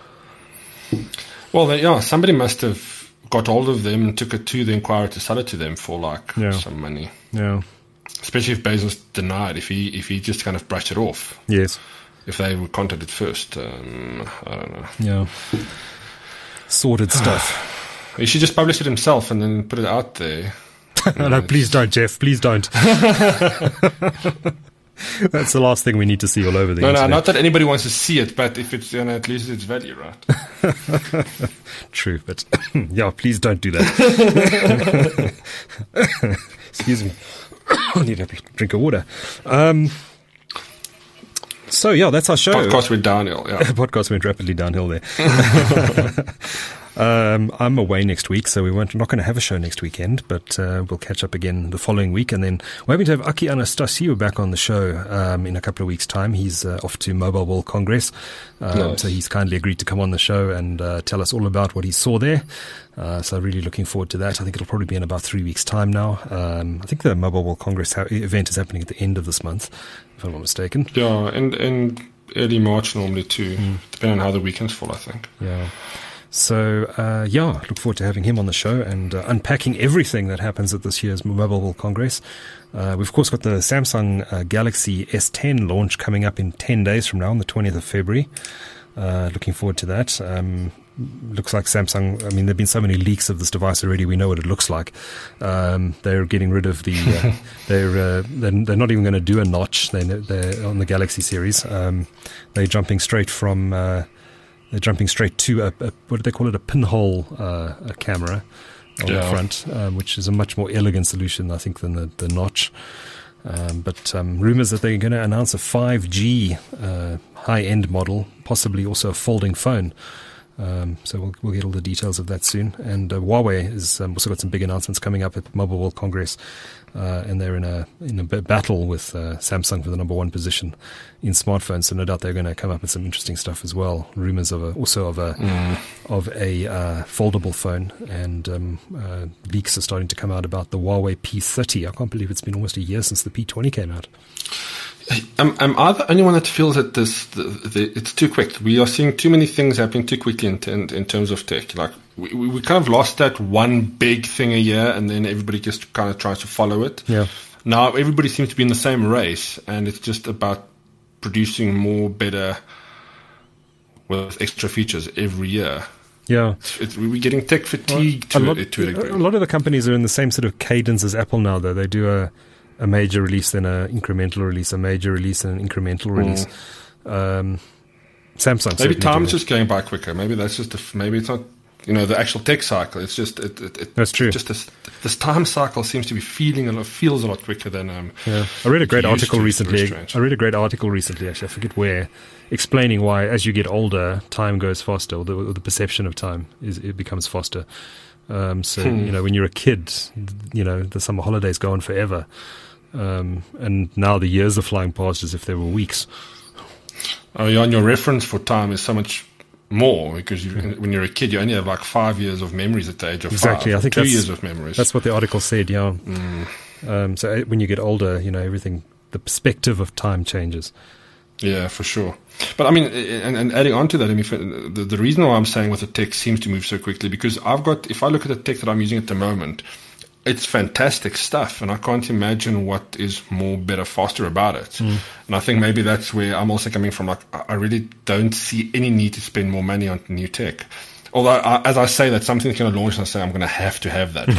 Well, they, yeah, somebody must have got hold of them and took it to the Enquirer to sell it to them for like
yeah.
some money.
Yeah.
Especially if Bezos denied, if he if he just kind of brushed it off.
Yes.
If they were contacted first, um, I don't know.
Yeah. Sordid stuff.
He should just publish it himself and then put it out there.
No, please don't, Jeff. Please don't. That's the last thing we need to see all over the
no,
internet.
No, not that anybody wants to see it, but if it's, you know, at least it's value, right?
True, but yeah, please don't do that. Excuse me. I need a drink of water. Um, so, yeah, that's our show.
Podcast went downhill, yeah.
Podcast went rapidly downhill there. Um, I'm away next week, so we weren't, not going to have a show next weekend, but uh, we'll catch up again the following week. And then we're hoping to have Aki Anastasiou back on the show um, in a couple of weeks' time. He's uh, off to Mobile World Congress, um,
nice.
So he's kindly agreed to come on the show and uh, tell us all about what he saw there. Uh, so really looking forward to that. I think it'll probably be in about three weeks' time now. Um, I think the Mobile World Congress ha- event is happening at the end of this month, if I'm not mistaken.
Yeah, and, and early March normally too, mm. depending on how the weekends fall, I think.
Yeah. So, uh, yeah, look forward to having him on the show and uh, unpacking everything that happens at this year's Mobile World Congress. Uh, we've, of course, got the Samsung uh, Galaxy S ten launch coming up in ten days from now on the twentieth of February. Uh, looking forward to that. Um, looks like Samsung, I mean, there have been so many leaks of this device already, we know what it looks like. Um, they're getting rid of the, uh, they're, uh, they're, they're not even going to do a notch they're, they're on the Galaxy series. Um, they're jumping straight from, uh, they're jumping straight to a, a, what do they call it, a pinhole uh, a camera on yeah. the front, um, which is a much more elegant solution, I think, than the, the notch. Um, but um, rumors that they're going to announce a five G uh, high-end model, possibly also a folding phone. Um, so we'll, we'll get all the details of that soon. And uh, Huawei has um, also got some big announcements coming up at Mobile World Congress, uh, and they're in a in a b- battle with uh, Samsung for the number one position in smartphones. So no doubt they're going to come up with some interesting stuff as well. Rumors of a, also of a mm. of a uh, foldable phone, and um, uh, leaks are starting to come out about the Huawei P thirty. I can't believe it's been almost a year since the P twenty came out.
Am, am I the only one that feels that this the, the, it's too quick? We are seeing too many things happening too quickly in, in, in terms of tech. Like we, we kind of lost that one big thing a year, and then everybody just kind of tries to follow it.
Yeah.
Now everybody seems to be in the same race, and it's just about producing more, better, with extra features every year.
Yeah,
it's, it's, we're getting tech fatigue
well,
to,
a lot,
to a degree.
A lot of the companies are in the same sort of cadence as Apple now, though. They do a a major release, then an incremental release, a major release, and an incremental release. Mm. Um, Samsung.
Maybe time's just going by quicker. Maybe that's just a, maybe it's not, you know, the actual tech cycle. It's just it, it, it,
that's true.
Just this, this time cycle seems to be feeling a lot, feels a lot quicker than. Um,
yeah, I read a great article recently. I read a great article recently. Actually, I forget where, explaining why as you get older, time goes faster, or the, or the perception of time is it becomes faster. Um, so hmm. you know, when you're a kid, you know, the summer holidays go on forever. Um, and now the years are flying past as if they were weeks.
Oh, yeah, and your reference for time is so much more because you, mm. when you're a kid, you only have like five years of memories at the age of
exactly.
five.
I think
two
that's,
years of memories.
That's what the article said. Yeah.
Mm.
Um, so when you get older, you know, everything, the perspective of time changes.
Yeah, for sure. But I mean, and, and adding on to that, I mean, the, the reason why I'm saying with the tech seems to move so quickly because I've got, if I look at the tech that I'm using at the moment, it's fantastic stuff, and I can't imagine what is more, better, faster about it. Mm. And I think maybe that's where I'm also coming from. Like, I really don't see any need to spend more money on new tech. Although, I, as I say that, something's going to launch, and I say I'm going to have to have that,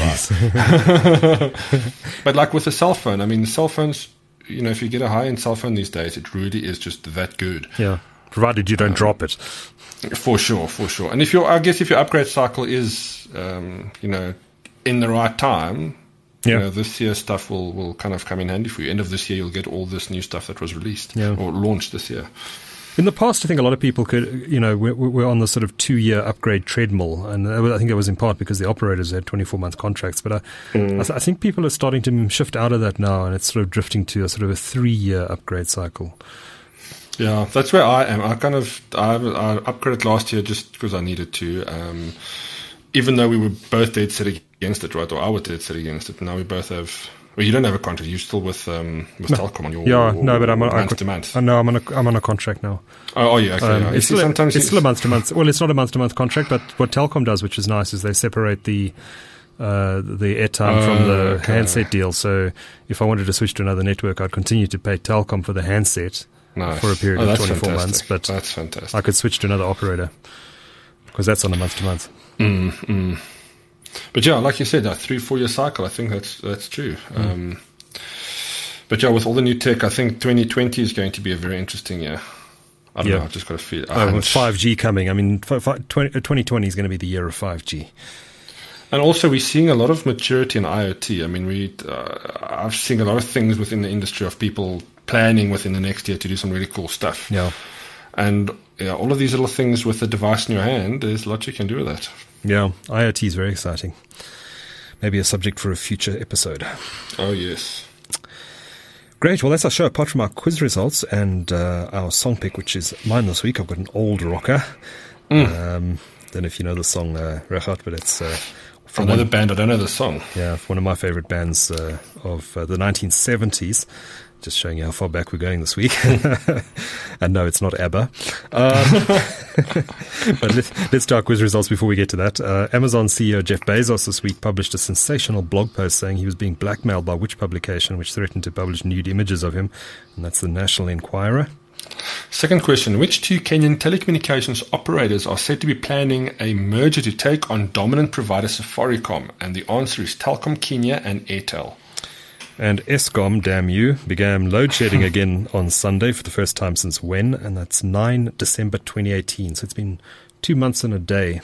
right? But like with a cell phone, I mean, cell phones, you know, if you get a high-end cell phone these days, it really is just that good.
Yeah, provided you don't um, drop it.
For sure, for sure. And if your, I guess, if your upgrade cycle is, um, you know, in the right time, yeah. you know, this year stuff will, will kind of come in handy for you. End of this year, you'll get all this new stuff that was released
yeah.
or launched this year.
In the past, I think a lot of people could, you know, we're, we're on the sort of two-year upgrade treadmill, and I think that was in part because the operators had twenty-four month contracts. But I, mm. I, th- I think people are starting to shift out of that now, and it's sort of drifting to a sort of a three-year upgrade cycle.
Yeah, that's where I am. I kind of I, I upgraded last year just because I needed to. Um, even though we were both dead set against it, right? Or I was dead set against it. Now we both have. Well, you don't have a contract. You're still with um, with no. Telkom on your
yeah. No, but I'm on
month to month.
Uh, no, I'm on a I'm on a contract now.
Oh, oh yeah. Okay,
um,
yeah.
It's, still, sometimes it's still a month to month. Well, it's not a month to month contract, but what Telkom does, which is nice, is they separate the uh, the airtime oh, from the okay. handset deal. So if I wanted to switch to another network, I'd continue to pay Telkom for the handset
nice.
for a period
oh,
of twenty-four
fantastic.
months. But
that's fantastic.
I could switch to another operator because that's on a month to month.
Mm, mm. But yeah, like you said, that three four year cycle. I think that's that's true. Mm. Um, But yeah, with all the new tech, I think twenty twenty is going to be a very interesting year. I don't
yeah.
know, I've just got to feel
oh, with five G coming, I mean, twenty twenty is going to be the year of five G.
And also, we're seeing a lot of maturity in IoT. I mean, we uh, I've seen a lot of things within the industry of people planning within the next year to do some really cool stuff.
Yeah.
And yeah, all of these little things with the device in your hand, there's a lot you can do with that.
Yeah, IoT is very exciting. Maybe a subject for a future episode.
Oh, yes.
Great. Well, that's our show. Apart from our quiz results and uh, our song pick, which is mine this week, I've got an old rocker. Mm. Um, don't know if you know the song, uh, Regat, but it's uh,
from another band. I don't know the song.
Yeah, one of my favorite bands uh, of uh, the nineteen seventies. Just showing you how far back we're going this week. And no, it's not ABBA. Um, But let's, let's start quiz results before we get to that. Uh, Amazon C E O Jeff Bezos this week published a sensational blog post saying he was being blackmailed by which publication, which threatened to publish nude images of him, and that's the National Enquirer.
Second question, which two Kenyan telecommunications operators are said to be planning a merger to take on dominant provider Safaricom? And the answer is Telkom Kenya and Airtel.
And Eskom, damn you, began load shedding again on Sunday for the first time since when? And that's the ninth of December twenty eighteen. So it's been two months and a day.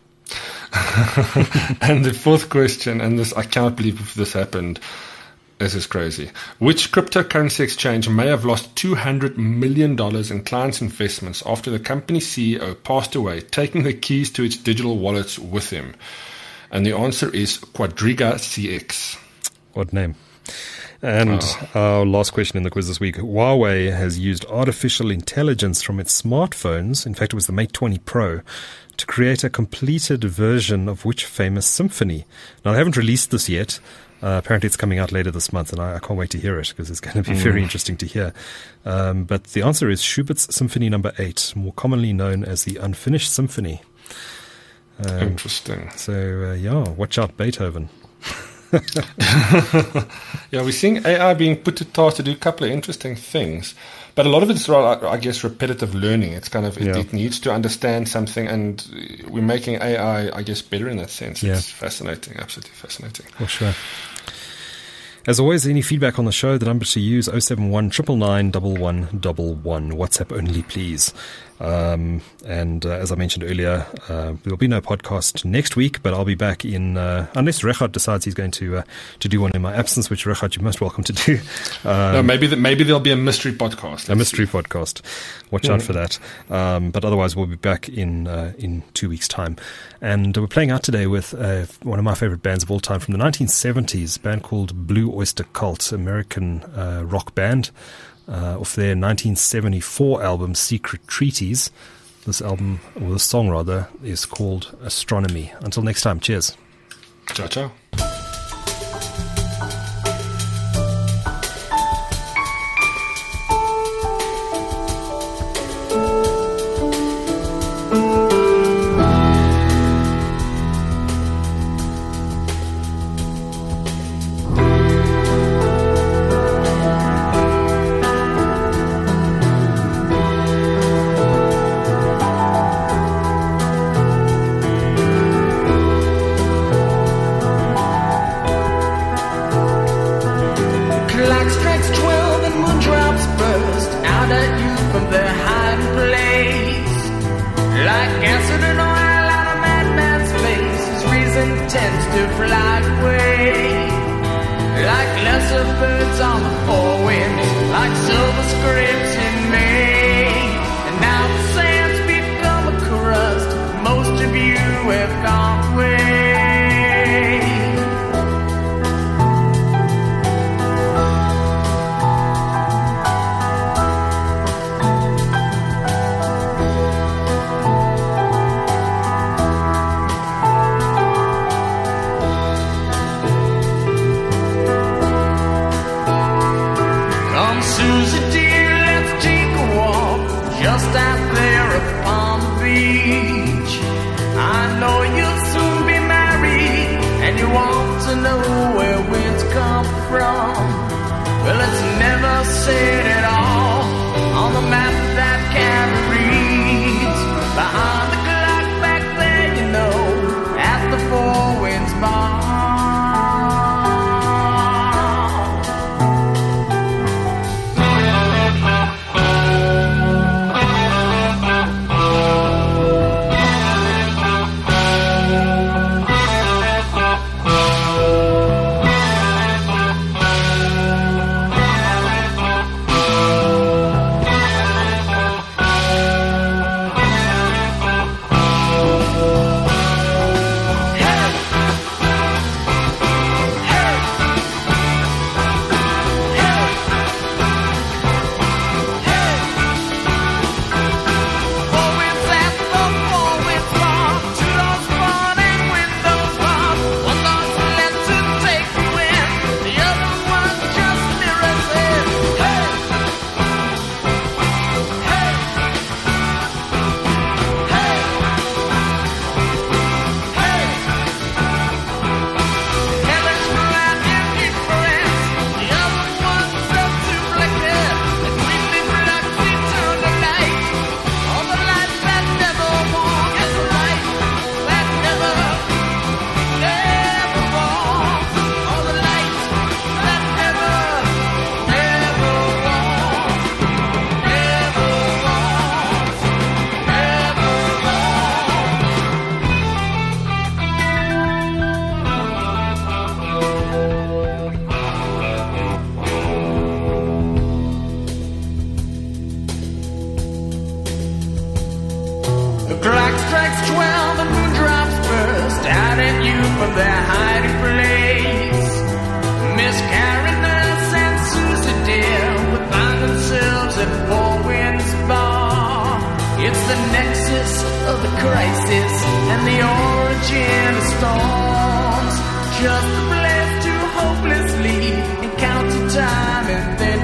And the fourth question, and this I cannot believe this happened. This is crazy. Which cryptocurrency exchange may have lost two hundred million dollars in clients' investments after the company's C E O passed away, taking the keys to its digital wallets with him? And the answer is Quadriga C X.
What name? And oh. our last question in the quiz this week. Huawei has used artificial intelligence from its smartphones, in fact it was the Mate twenty Pro, to create a completed version of which famous symphony? Now they haven't released this yet. Uh, apparently it's coming out later this month, and I, I can't wait to hear it because it's going to be mm. very interesting to hear. Um, but the answer is Schubert's Symphony Number Eight, more commonly known as the Unfinished Symphony. Um,
interesting.
So uh, yeah, watch out, Beethoven.
Yeah, we're seeing A I being put to task to do a couple of interesting things, but a lot of it's, I guess, repetitive learning. It's kind of it,
yeah.
it needs to understand something, and we're making A I, I guess, better in that sense.
Yeah.
It's fascinating, absolutely fascinating.
For sure. As always, any feedback on the show, the number to use oh seven one nine nine nine one one one. WhatsApp only, please. Um, and uh, as I mentioned earlier, uh, there will be no podcast next week, but I'll be back in, uh, unless Regardt decides he's going to uh, to do one in my absence, which Regardt, you're most welcome to do. Um,
no, maybe the, maybe there'll be a mystery podcast. Let's
a mystery
see.
podcast. Watch
mm.
out for that. Um, but otherwise, we'll be back in uh, in two weeks' time. And we're playing out today with uh, one of my favorite bands of all time from the nineteen seventies, a band called Blue Oyster Cult, American uh, rock band. Uh, off their nineteen seventy-four album Secret Treaties. This album, or the song rather, is called Astronomy. Until next time, cheers.
Ciao, ciao.
their hiding place. Miss Karen Nurse and Susie dear would find themselves at Four Winds Bar. It's the nexus of the crisis and the origin of storms. Just a place to hopelessly encounter time and then